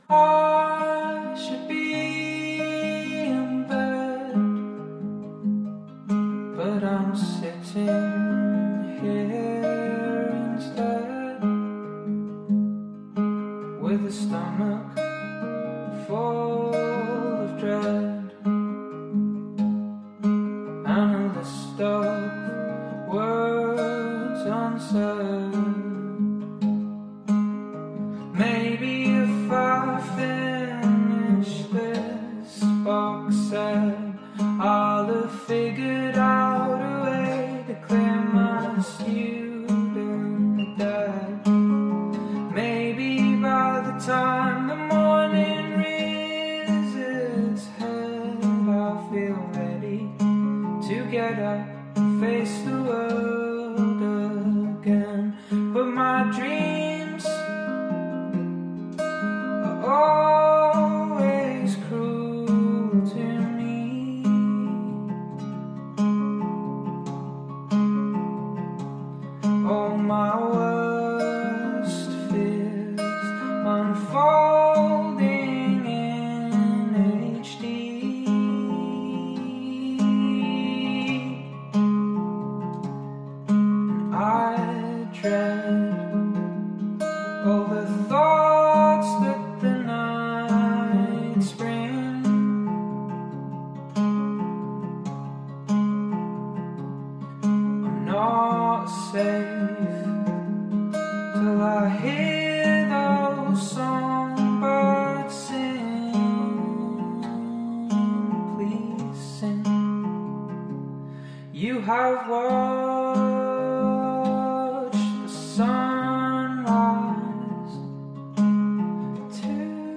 I should be in bed, but I'm sitting here instead, with a stomach full of dread and a list of words unsaid. Maybe if I finish this box set, I'll have figured out a way to clear my student debt. Maybe by the time the morning rears its head, I'll feel ready to get up and face the world again. But my dreams are always cruel to me. All my worst fears unfolding in HD. And I dread all the thoughts that the nights bring. I'm not safe till I hear those songbirds sing. Please sing. You have watched the sunrise too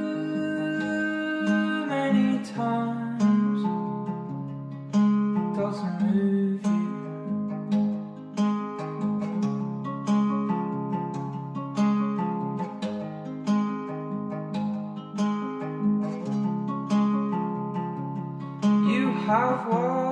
many times. It doesn't move you. You have watched